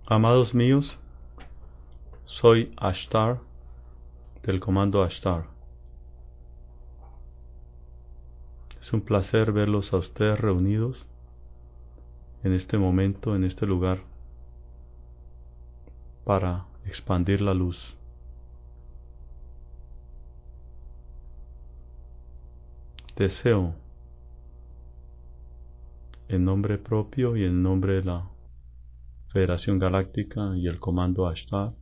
Amados míos, soy Ashtar del comando Ashtar. Es un placer verlos a ustedes reunidos en este momento, en este lugar, para expandir la luz. Deseo, en nombre propio y en nombre de la Federación Galáctica y el comando Ashtar,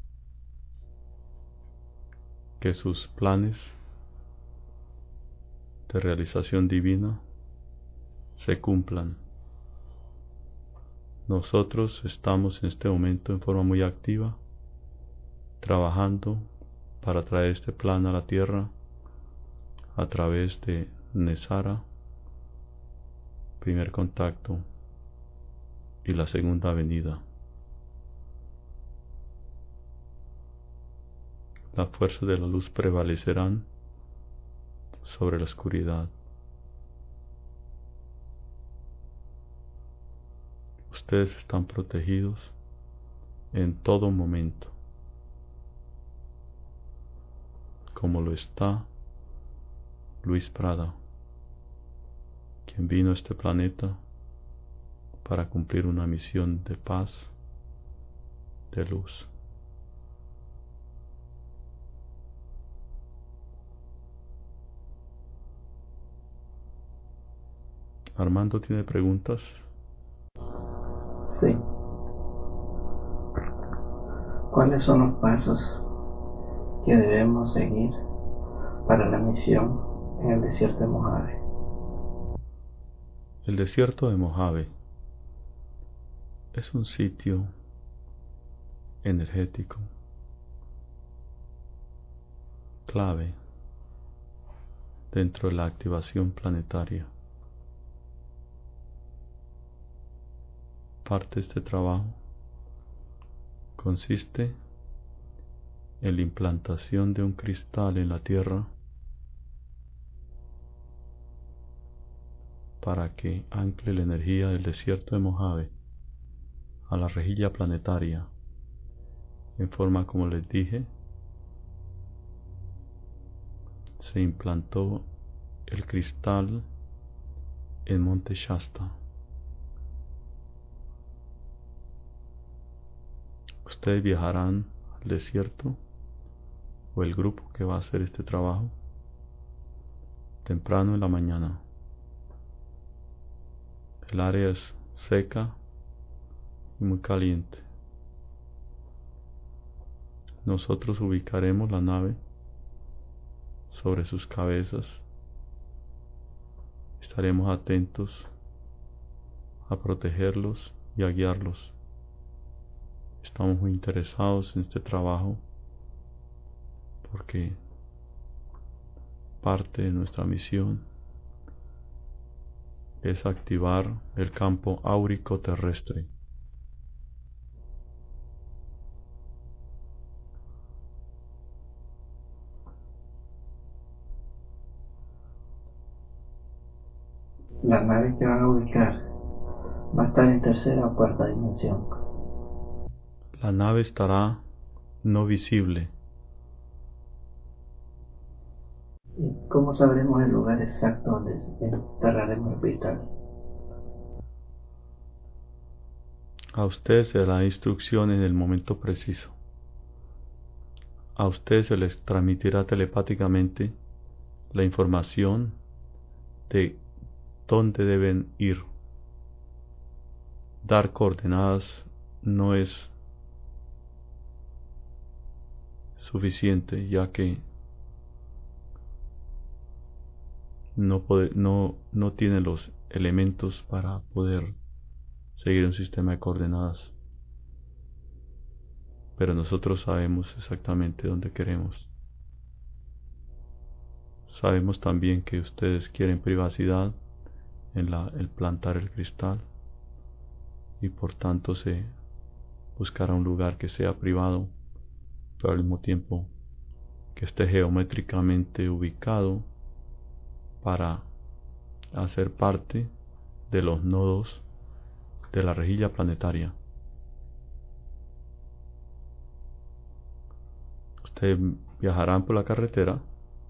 que sus planes de realización divina se cumplan. Nosotros estamos en este momento en forma muy activa, trabajando para traer este plan a la Tierra a través de Nesara, primer contacto y la segunda venida. Las fuerzas de la luz prevalecerán sobre la oscuridad. Ustedes están protegidos en todo momento, como lo está Luis Prada, quien vino a este planeta para cumplir una misión de paz, de luz. Armando tiene preguntas. Sí. ¿Cuáles son los pasos que debemos seguir para la misión en el desierto de Mojave? El desierto de Mojave es un sitio energético clave dentro de la activación planetaria. Parte de este trabajo consiste en la implantación de un cristal en la Tierra para que ancle la energía del desierto de Mojave a la rejilla planetaria, en forma como les dije. Se implantó el cristal en Monte Shasta. Ustedes viajarán al desierto, o el grupo que va a hacer este trabajo, temprano en la mañana. El área es seca y muy caliente. Nosotros ubicaremos la nave sobre sus cabezas. Estaremos atentos a protegerlos y a guiarlos. Estamos muy interesados en este trabajo porque parte de nuestra misión es activar el campo áurico terrestre. La nave que van a ubicar va a estar en tercera o cuarta dimensión. La nave estará no visible. ¿Y cómo sabremos el lugar exacto donde enterraremos el cristal? A usted se dará instrucción en el momento preciso. A usted se les transmitirá telepáticamente la información de dónde deben ir. Dar coordenadas no es suficiente, ya que no tiene los elementos para poder seguir un sistema de coordenadas. Pero nosotros sabemos exactamente dónde queremos. Sabemos también que ustedes quieren privacidad en el plantar el cristal, y por tanto se buscará un lugar que sea privado, pero al mismo tiempo que esté geométricamente ubicado para hacer parte de los nodos de la rejilla planetaria. Ustedes viajarán por la carretera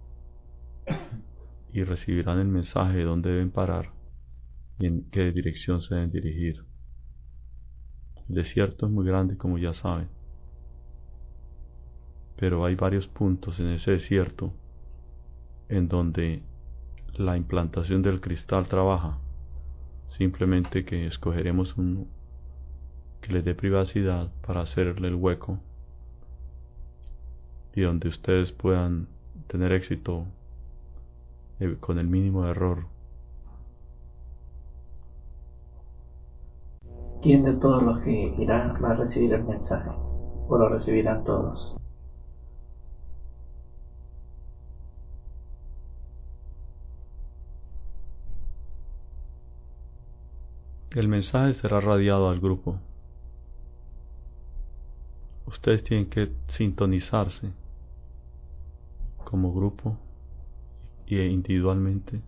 y recibirán el mensaje de dónde deben parar y en qué dirección se deben dirigir. El desierto es muy grande, como ya saben, pero hay varios puntos en ese desierto en donde la implantación del cristal trabaja. Simplemente que escogeremos uno que les dé privacidad para hacerle el hueco y donde ustedes puedan tener éxito con el mínimo error. ¿Quién de todos los que irá va a recibir el mensaje? ¿O lo recibirán todos? El mensaje será radiado al grupo. Ustedes tienen que sintonizarse como grupo e individualmente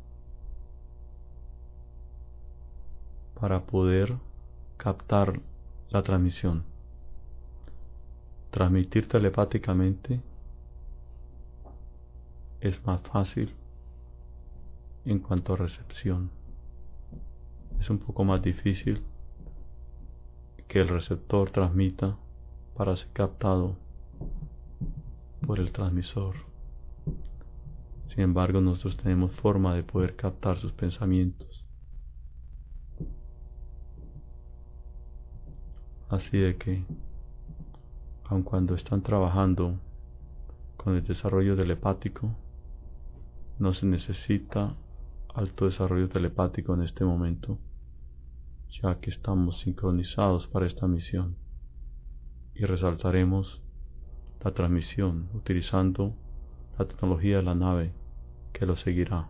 para poder captar la transmisión. Transmitir telepáticamente es más fácil en cuanto a recepción. Es un poco más difícil que el receptor transmita para ser captado por el transmisor. Sin embargo, nosotros tenemos forma de poder captar sus pensamientos. Así de que, aun cuando están trabajando con el desarrollo telepático, no se necesita alto desarrollo telepático en este momento, ya que estamos sincronizados para esta misión, y resaltaremos la transmisión utilizando la tecnología de la nave que lo seguirá.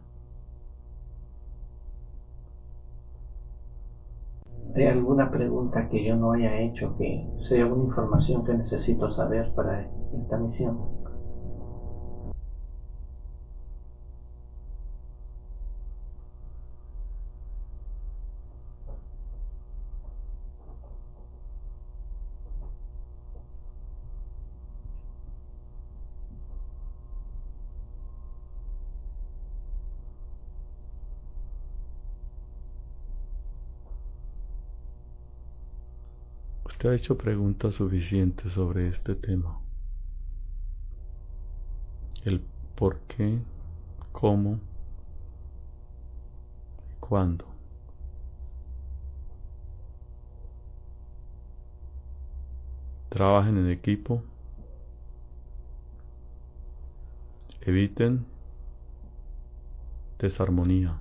¿Hay alguna pregunta que yo no haya hecho que sea una información que necesito saber para esta misión? Usted ha hecho preguntas suficientes sobre este tema. El por qué, cómo, cuándo. Trabajen en equipo. Eviten desarmonía.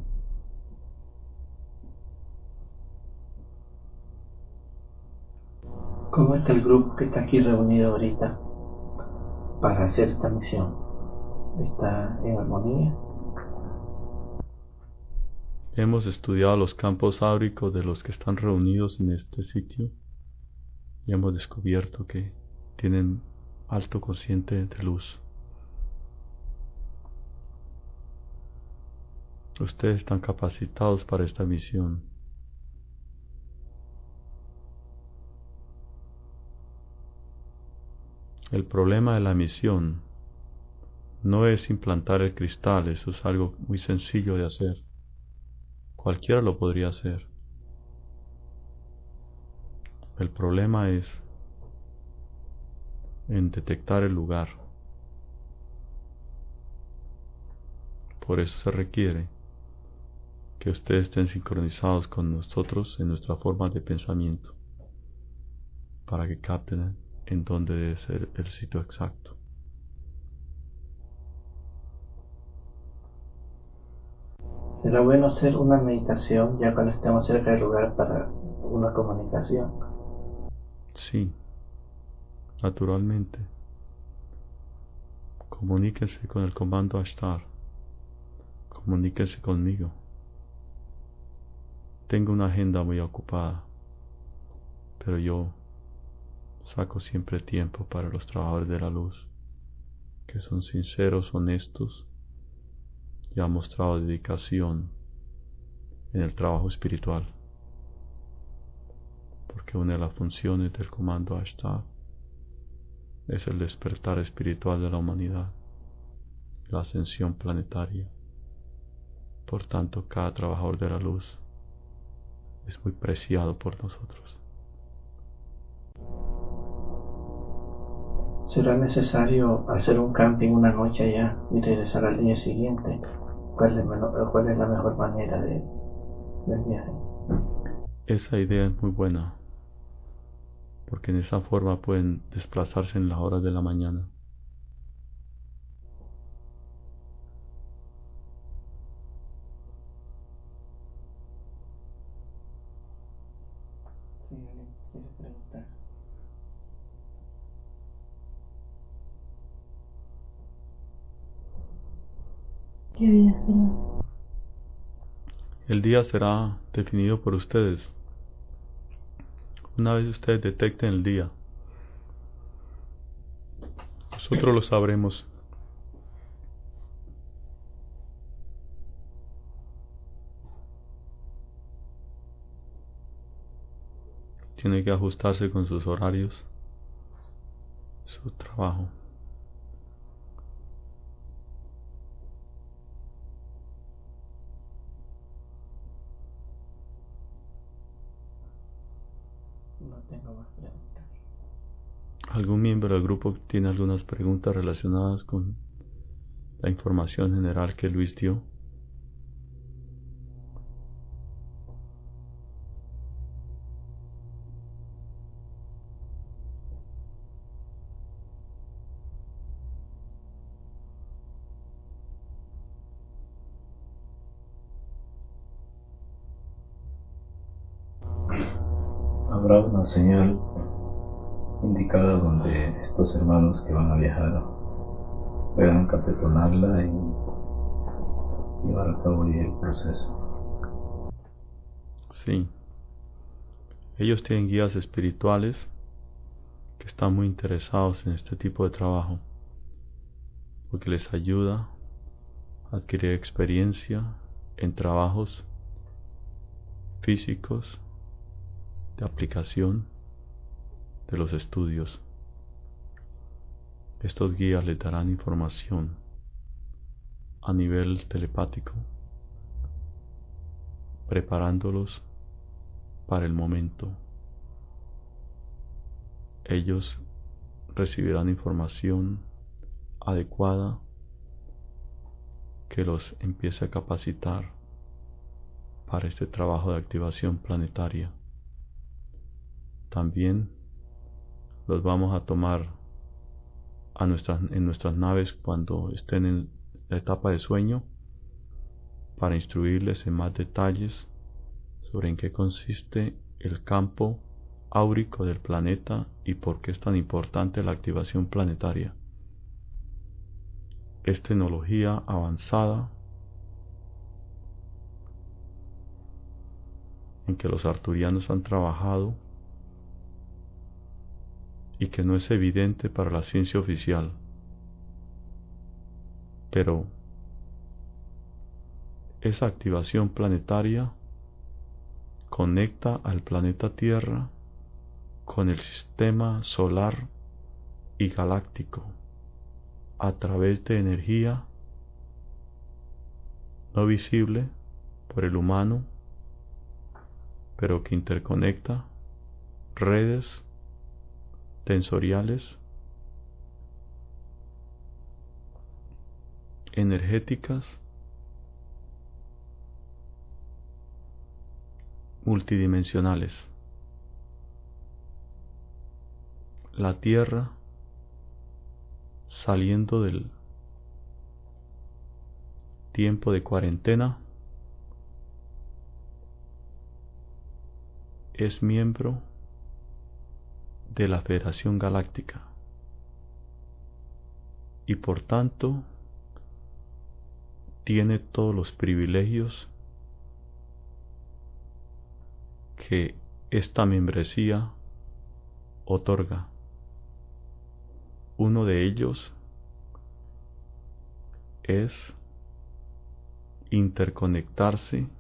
¿Cómo está el grupo que está aquí reunido ahorita para hacer esta misión? ¿Está en armonía? Hemos estudiado los campos áuricos de los que están reunidos en este sitio y hemos descubierto que tienen alto cociente de luz. Ustedes están capacitados para esta misión. El problema de la misión no es implantar el cristal, eso es algo muy sencillo de hacer. Cualquiera lo podría hacer. El problema es en detectar el lugar. Por eso se requiere que ustedes estén sincronizados con nosotros en nuestra forma de pensamiento, para que capten en dónde debe ser el sitio exacto. Será bueno hacer una meditación ya cuando estemos cerca del lugar para una comunicación. Sí, naturalmente. Comuníquense con el comando Ashtar. Comuníquense conmigo. Tengo una agenda muy ocupada, pero yo saco siempre tiempo para los trabajadores de la luz, que son sinceros, honestos y han mostrado dedicación en el trabajo espiritual, porque una de las funciones del comando Ashtar es el despertar espiritual de la humanidad, la ascensión planetaria. Por tanto, cada trabajador de la luz es muy preciado por nosotros. ¿Será necesario hacer un camping una noche allá y regresar al día siguiente? ¿Cuál es la mejor manera del viaje? Esa idea es muy buena, porque en esa forma pueden desplazarse en las horas de la mañana. Sí, alguien quiere preguntar. ¿Qué día será? El día será definido por ustedes. Una vez ustedes detecten el día, nosotros lo sabremos. Tiene que ajustarse con sus horarios, su trabajo. No tengo más preguntas. ¿Algún miembro del grupo tiene algunas preguntas relacionadas con la información general que Luis dio? Habrá una señal indicada donde estos hermanos que van a viajar puedan capetonarla y llevar a cabo el proceso. Sí. Ellos tienen guías espirituales que están muy interesados en este tipo de trabajo, porque les ayuda a adquirir experiencia en trabajos físicos de aplicación de los estudios. Estos guías les darán información a nivel telepático, preparándolos para el momento. Ellos recibirán información adecuada que los empiece a capacitar para este trabajo de activación planetaria. También los vamos a tomar en nuestras naves cuando estén en la etapa de sueño para instruirles en más detalles sobre en qué consiste el campo áurico del planeta y por qué es tan importante la activación planetaria. Es tecnología avanzada en que los arturianos han trabajado y que no es evidente para la ciencia oficial, pero esa activación planetaria conecta al planeta Tierra con el sistema solar y galáctico a través de energía no visible por el humano, pero que interconecta redes tensoriales, energéticas, multidimensionales. La Tierra, saliendo del tiempo de cuarentena, es miembro de la Federación Galáctica y por tanto tiene todos los privilegios que esta membresía otorga. Uno de ellos es interconectarse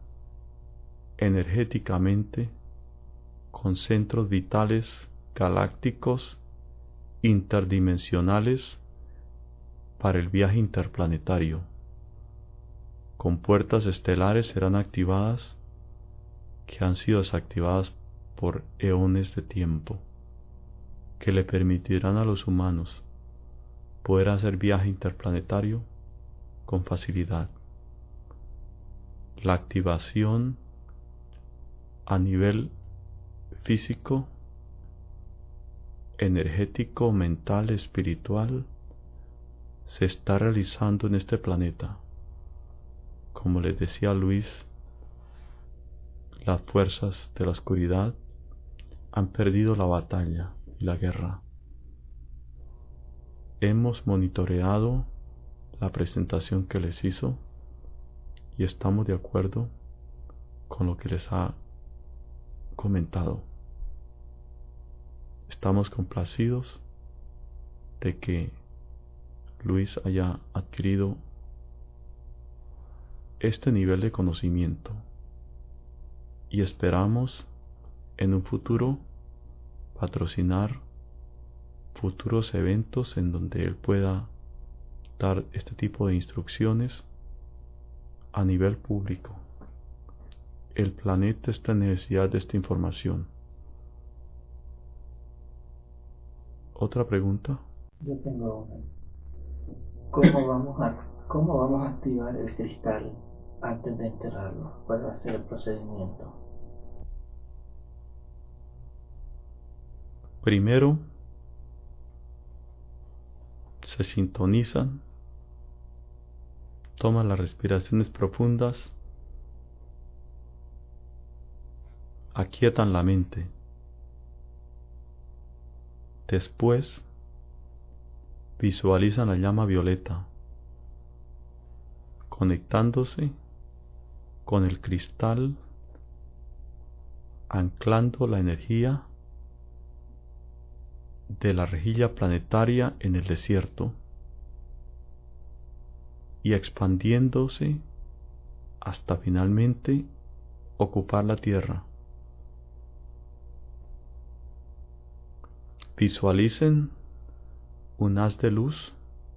energéticamente con centros vitales galácticos interdimensionales para el viaje interplanetario. Con puertas estelares serán activadas que han sido desactivadas por eones de tiempo, que le permitirán a los humanos poder hacer viaje interplanetario con facilidad. La activación a nivel físico, energético, mental, espiritual, se está realizando en este planeta. Como les decía Luis, las fuerzas de la oscuridad han perdido la batalla y la guerra. Hemos monitoreado la presentación que les hizo y estamos de acuerdo con lo que les ha comentado. Estamos complacidos de que Luis haya adquirido este nivel de conocimiento y esperamos en un futuro patrocinar futuros eventos en donde él pueda dar este tipo de instrucciones a nivel público. El planeta está en necesidad de esta información. ¿Otra pregunta? Yo tengo una. ¿Cómo vamos a activar el cristal antes de enterrarlo? ¿Cuál va a ser el procedimiento? Primero, se sintonizan, toman las respiraciones profundas, aquietan la mente. Después, visualizan la llama violeta conectándose con el cristal, anclando la energía de la rejilla planetaria en el desierto y expandiéndose hasta finalmente ocupar la Tierra. Visualicen un haz de luz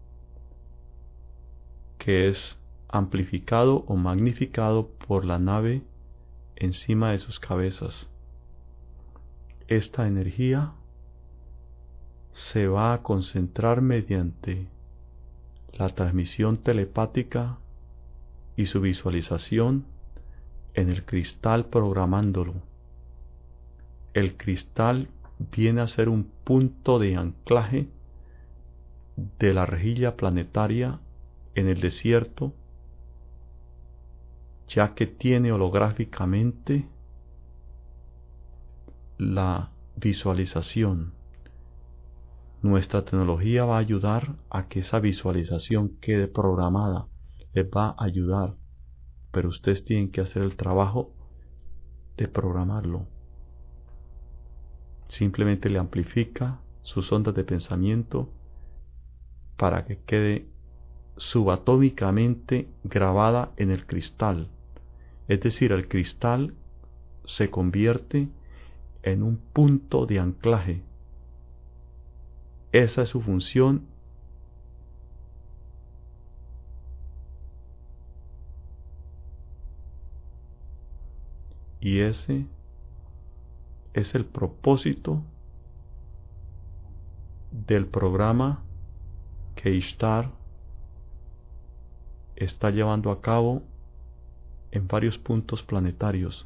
que es amplificado o magnificado por la nave encima de sus cabezas. Esta energía se va a concentrar mediante la transmisión telepática y su visualización en el cristal, programándolo. El cristal viene a ser un punto de anclaje de la rejilla planetaria en el desierto, ya que tiene holográficamente la visualización. Nuestra tecnología va a ayudar a que esa visualización quede programada, les va a ayudar, pero ustedes tienen que hacer el trabajo de programarlo. Simplemente le amplifica sus ondas de pensamiento para que quede subatómicamente grabada en el cristal. Es decir, el cristal se convierte en un punto de anclaje. Esa es su función. Y ese es el propósito del programa que Ishtar está llevando a cabo en varios puntos planetarios.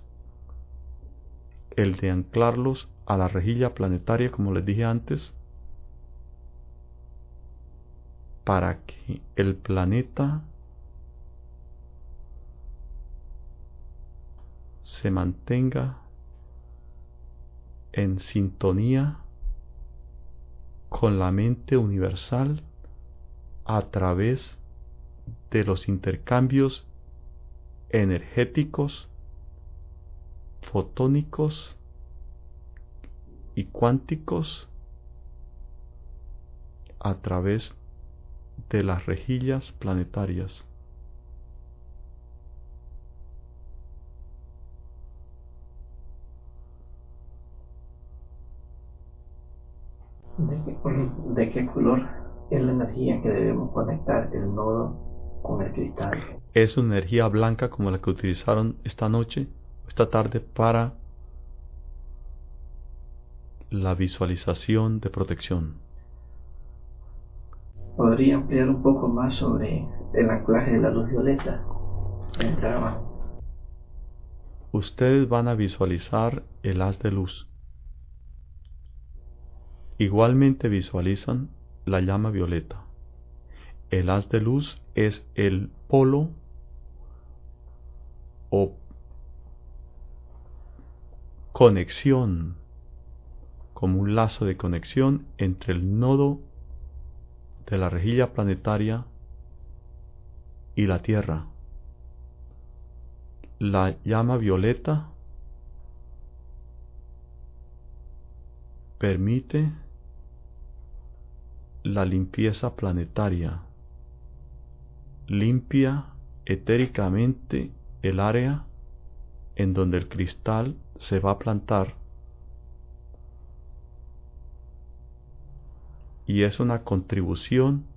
El de anclarlos a la rejilla planetaria, como les dije antes, para que el planeta se mantenga en sintonía con la mente universal a través de los intercambios energéticos, fotónicos y cuánticos a través de las rejillas planetarias. ¿De qué color es la energía que debemos conectar el nodo con el cristal? Es una energía blanca como la que utilizaron esta noche, esta tarde, para la visualización de protección. ¿Podría ampliar un poco más sobre el anclaje de la luz violeta? Ustedes van a visualizar el haz de luz. Igualmente visualizan la llama violeta. El haz de luz es el polo o conexión, como un lazo de conexión entre el nodo de la rejilla planetaria y la Tierra. La llama violeta permite la limpieza planetaria, limpia etéricamente el área en donde el cristal se va a plantar, y es una contribución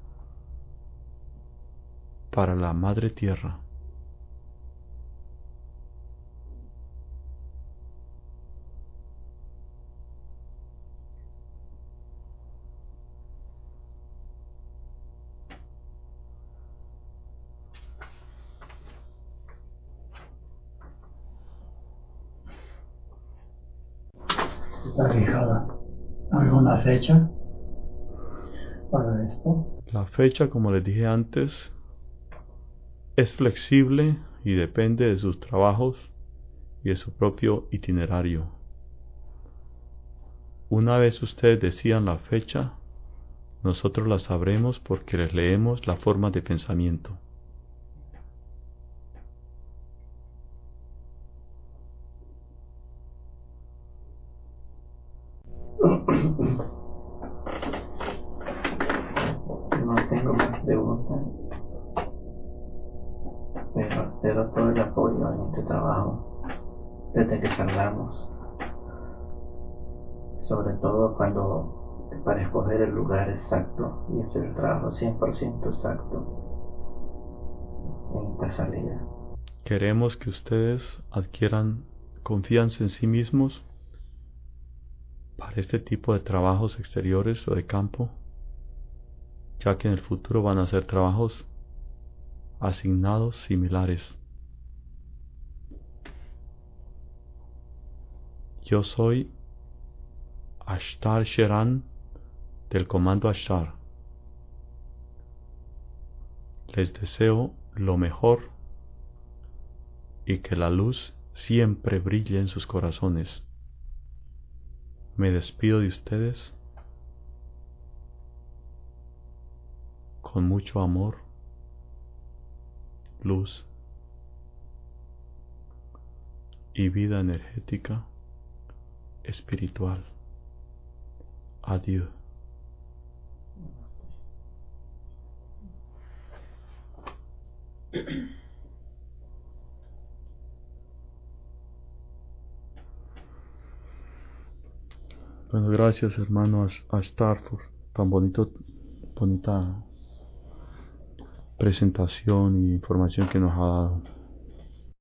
para la Madre Tierra. ¿Está fijada alguna fecha para esto? La fecha, como les dije antes, es flexible y depende de sus trabajos y de su propio itinerario. Una vez ustedes decidan la fecha, nosotros la sabremos porque les leemos la forma de pensamiento. No tengo más preguntas, pero te doy todo el apoyo en este trabajo desde que charlamos, sobre todo cuando para escoger el lugar exacto y hacer el trabajo 100% exacto en esta salida. Queremos que ustedes adquieran confianza en sí mismos para este tipo de trabajos exteriores o de campo, ya que en el futuro van a ser trabajos asignados similares. Yo soy Ashtar Sheran del Comando Ashtar. Les deseo lo mejor y que la luz siempre brille en sus corazones. Me despido de ustedes con mucho amor, luz y vida energética espiritual. Adiós. Bueno, gracias hermano Ashtar por tan bonita presentación y información que nos ha dado.